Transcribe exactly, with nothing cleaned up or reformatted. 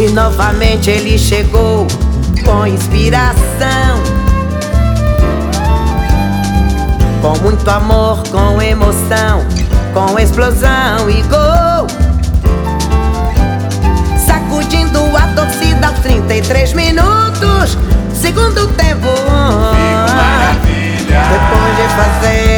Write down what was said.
E novamente ele chegou com inspiração, com muito amor, com emoção, com explosão e gol, sacudindo a torcida aos trinta e três minutos, segundo tempo. Fico maravilha. Depois de fazer